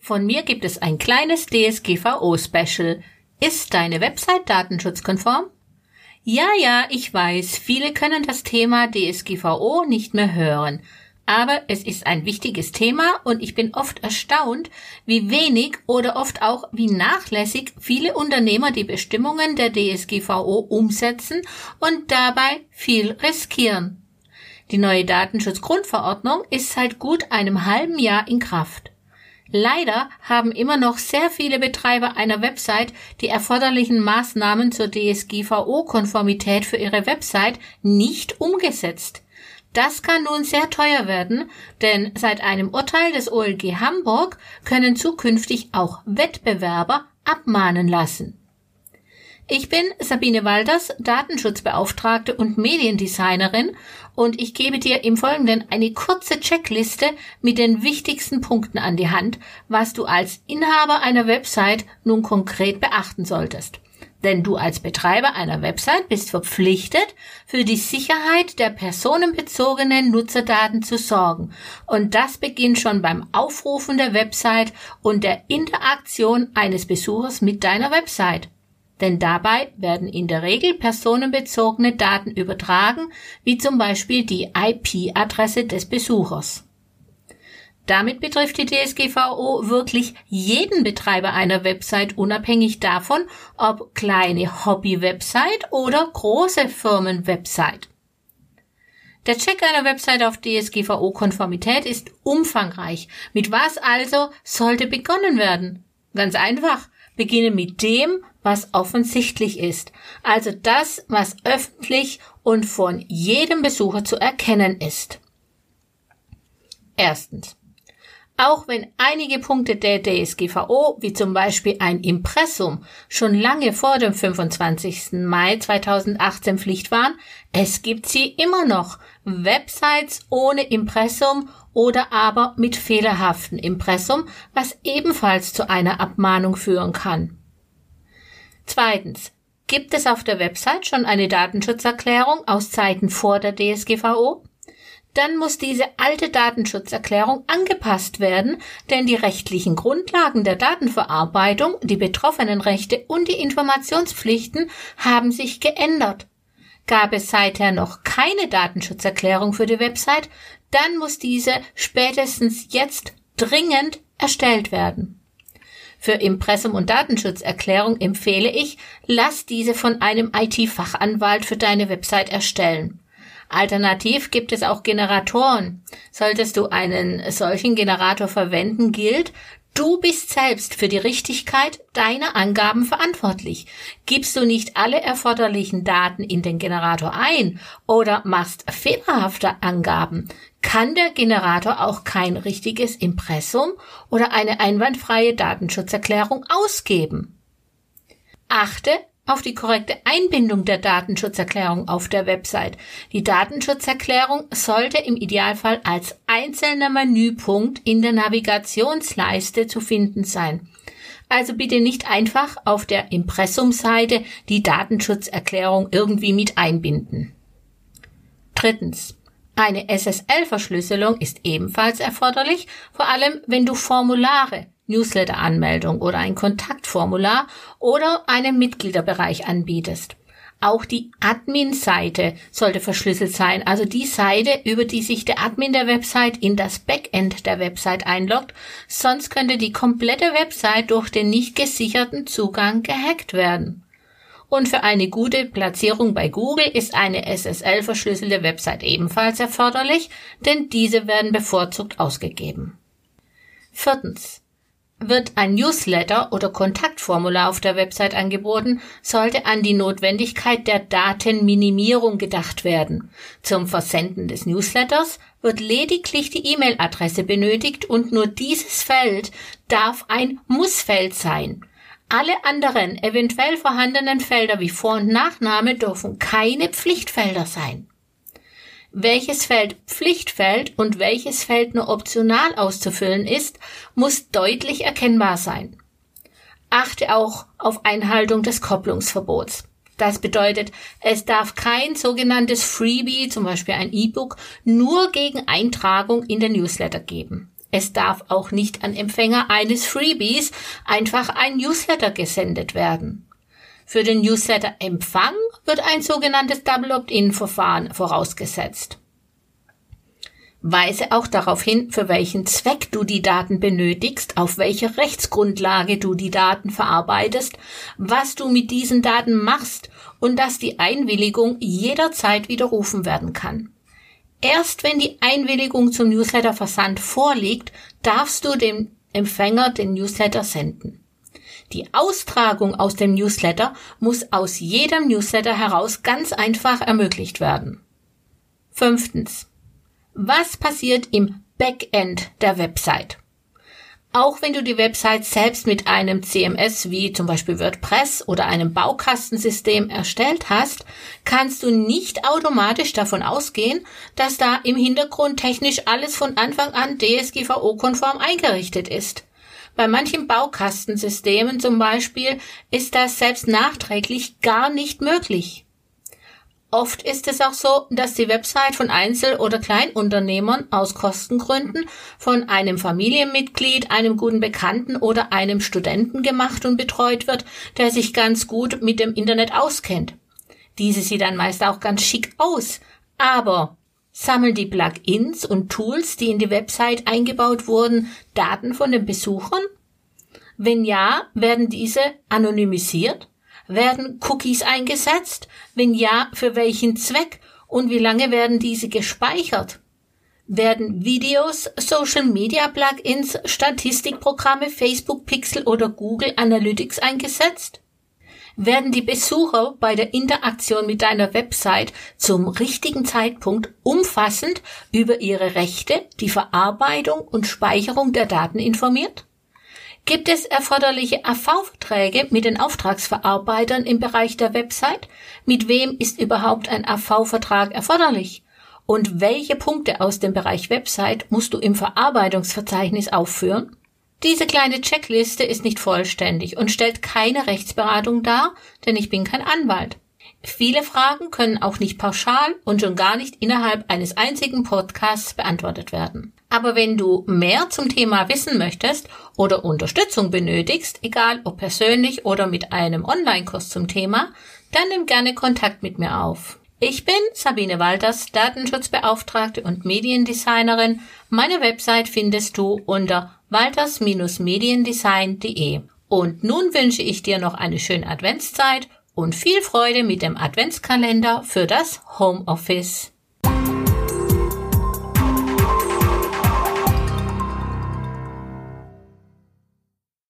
Von mir gibt es ein kleines DSGVO-Special. Ist deine Website datenschutzkonform? Ja, ich weiß, viele können das Thema DSGVO nicht mehr hören. Aber es ist ein wichtiges Thema und ich bin oft erstaunt, wie wenig oder oft auch wie nachlässig viele Unternehmer die Bestimmungen der DSGVO umsetzen und dabei viel riskieren. Die neue Datenschutzgrundverordnung ist seit gut einem halben Jahr in Kraft. Leider haben immer noch sehr viele Betreiber einer Website die erforderlichen Maßnahmen zur DSGVO-Konformität für ihre Website nicht umgesetzt. Das kann nun sehr teuer werden, denn seit einem Urteil des OLG Hamburg können zukünftig auch Wettbewerber abmahnen lassen. Ich bin Sabine Walders, Datenschutzbeauftragte und Mediendesignerin und ich gebe dir im Folgenden eine kurze Checkliste mit den wichtigsten Punkten an die Hand, was du als Inhaber einer Website nun konkret beachten solltest. Denn du als Betreiber einer Website bist verpflichtet, für die Sicherheit der personenbezogenen Nutzerdaten zu sorgen. Und das beginnt schon beim Aufrufen der Website und der Interaktion eines Besuchers mit deiner Website. Denn dabei werden in der Regel personenbezogene Daten übertragen, wie zum Beispiel die IP-Adresse des Besuchers. Damit betrifft die DSGVO wirklich jeden Betreiber einer Website, unabhängig davon, ob kleine Hobby-Website oder große Firmen-Website. Der Check einer Website auf DSGVO-Konformität ist umfangreich. Mit was also sollte begonnen werden? Ganz einfach. Beginne mit dem, was offensichtlich ist, also das, was öffentlich und von jedem Besucher zu erkennen ist. Erstens. Auch wenn einige Punkte der DSGVO, wie zum Beispiel ein Impressum, schon lange vor dem 25. Mai 2018 Pflicht waren, es gibt sie immer noch. Websites ohne Impressum oder aber mit fehlerhaftem Impressum, was ebenfalls zu einer Abmahnung führen kann. Zweitens. Gibt es auf der Website schon eine Datenschutzerklärung aus Zeiten vor der DSGVO? Dann muss diese alte Datenschutzerklärung angepasst werden, denn die rechtlichen Grundlagen der Datenverarbeitung, die betroffenen Rechte und die Informationspflichten haben sich geändert. Gab es seither noch keine Datenschutzerklärung für die Website, dann muss diese spätestens jetzt dringend erstellt werden. Für Impressum und Datenschutzerklärung empfehle ich, lass diese von einem IT-Fachanwalt für deine Website erstellen. Alternativ gibt es auch Generatoren. Solltest du einen solchen Generator verwenden, gilt, du bist selbst für die Richtigkeit deiner Angaben verantwortlich. Gibst du nicht alle erforderlichen Daten in den Generator ein oder machst fehlerhafte Angaben, kann der Generator auch kein richtiges Impressum oder eine einwandfreie Datenschutzerklärung ausgeben. Achte auf die korrekte Einbindung der Datenschutzerklärung auf der Website. Die Datenschutzerklärung sollte im Idealfall als einzelner Menüpunkt in der Navigationsleiste zu finden sein. Also bitte nicht einfach auf der Impressumseite die Datenschutzerklärung irgendwie mit einbinden. Drittens. Eine SSL-Verschlüsselung ist ebenfalls erforderlich, vor allem wenn du Formulare, Newsletter-Anmeldung oder ein Kontaktformular oder einen Mitgliederbereich anbietest. Auch die Admin-Seite sollte verschlüsselt sein, also die Seite, über die sich der Admin der Website in das Backend der Website einloggt, sonst könnte die komplette Website durch den nicht gesicherten Zugang gehackt werden. Und für eine gute Platzierung bei Google ist eine SSL-verschlüsselte Website ebenfalls erforderlich, denn diese werden bevorzugt ausgegeben. Viertens. Wird ein Newsletter oder Kontaktformular auf der Website angeboten, sollte an die Notwendigkeit der Datenminimierung gedacht werden. Zum Versenden des Newsletters wird lediglich die E-Mail-Adresse benötigt und nur dieses Feld darf ein Mussfeld sein. Alle anderen eventuell vorhandenen Felder wie Vor- und Nachname dürfen keine Pflichtfelder sein. Welches Feld Pflichtfeld und welches Feld nur optional auszufüllen ist, muss deutlich erkennbar sein. Achte auch auf Einhaltung des Kopplungsverbots. Das bedeutet, es darf kein sogenanntes Freebie, zum Beispiel ein E-Book, nur gegen Eintragung in den Newsletter geben. Es darf auch nicht an Empfänger eines Freebies einfach ein Newsletter gesendet werden. Für den Newsletter-Empfang wird ein sogenanntes Double Opt-in-Verfahren vorausgesetzt. Weise auch darauf hin, für welchen Zweck du die Daten benötigst, auf welcher Rechtsgrundlage du die Daten verarbeitest, was du mit diesen Daten machst und dass die Einwilligung jederzeit widerrufen werden kann. Erst wenn die Einwilligung zum Newsletterversand vorliegt, darfst du dem Empfänger den Newsletter senden. Die Austragung aus dem Newsletter muss aus jedem Newsletter heraus ganz einfach ermöglicht werden. 5. Was passiert im Backend der Website? Auch wenn du die Website selbst mit einem CMS wie zum Beispiel WordPress oder einem Baukastensystem erstellt hast, kannst du nicht automatisch davon ausgehen, dass da im Hintergrund technisch alles von Anfang an DSGVO-konform eingerichtet ist. Bei manchen Baukastensystemen zum Beispiel ist das selbst nachträglich gar nicht möglich. Oft ist es auch so, dass die Website von Einzel- oder Kleinunternehmern aus Kostengründen von einem Familienmitglied, einem guten Bekannten oder einem Studenten gemacht und betreut wird, der sich ganz gut mit dem Internet auskennt. Diese sieht dann meist auch ganz schick aus, aber sammeln die Plugins und Tools, die in die Website eingebaut wurden, Daten von den Besuchern? Wenn ja, werden diese anonymisiert? Werden Cookies eingesetzt? Wenn ja, für welchen Zweck? Und wie lange werden diese gespeichert? Werden Videos, Social-Media-Plugins, Statistikprogramme, Facebook Pixel oder Google Analytics eingesetzt? Werden die Besucher bei der Interaktion mit deiner Website zum richtigen Zeitpunkt umfassend über ihre Rechte, die Verarbeitung und Speicherung der Daten informiert? Gibt es erforderliche AV-Verträge mit den Auftragsverarbeitern im Bereich der Website? Mit wem ist überhaupt ein AV-Vertrag erforderlich? Und welche Punkte aus dem Bereich Website musst du im Verarbeitungsverzeichnis aufführen? Diese kleine Checkliste ist nicht vollständig und stellt keine Rechtsberatung dar, denn ich bin kein Anwalt. Viele Fragen können auch nicht pauschal und schon gar nicht innerhalb eines einzigen Podcasts beantwortet werden. Aber wenn du mehr zum Thema wissen möchtest oder Unterstützung benötigst, egal ob persönlich oder mit einem Online-Kurs zum Thema, dann nimm gerne Kontakt mit mir auf. Ich bin Sabine Walters, Datenschutzbeauftragte und Mediendesignerin. Meine Website findest du unter walters-mediendesign.de. Und nun wünsche ich dir noch eine schöne Adventszeit und viel Freude mit dem Adventskalender für das Homeoffice.